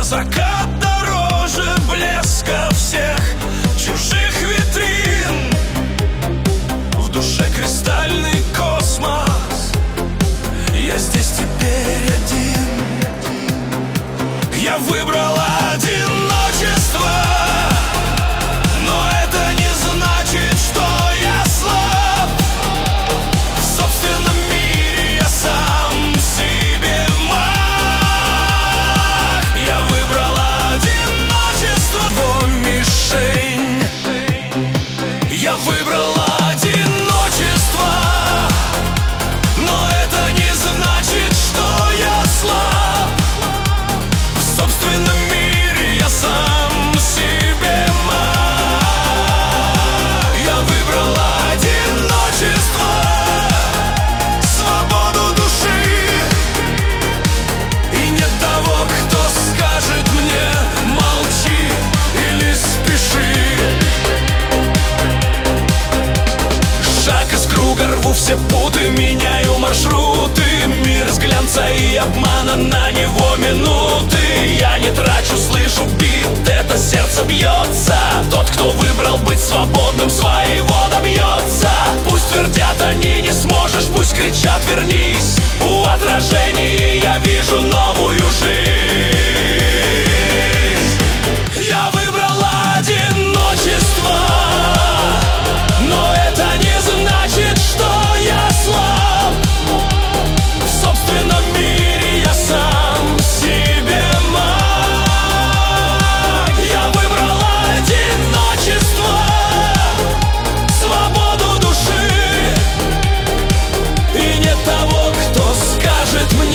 закат дороже блеска всех чужих витрин. В душе кристальный космос, я здесь теперь один. Я выбрал одиночество, но это не значит, что я слаб. В собственном мире я сам себе маг. Я выбрал одиночество, его мишень. Я выбрал одиночество, но это не значит, что я слаб. В собственном мире я сам себе маг. Я выбрал одиночество, свободу души. И нет того, кто скажет мне: молчи или спеши. Шаг из круга, рву все путы, меняю маршруты. Мир с глянца и обмана, на него минуты. Я не трачу, слышу бит, это сердце бьется. Тот, кто выбрал быть свободным, своего добьется. Пусть твердят они: не сможешь, пусть кричат: вернись. У отражений я вижу новую жизнь. Я выбрал одиночество, но это не значит, что я слаб. В собственном мире я сам себе маг. Я выбрал одиночество, свободу души. И нет того, кто скажет мне: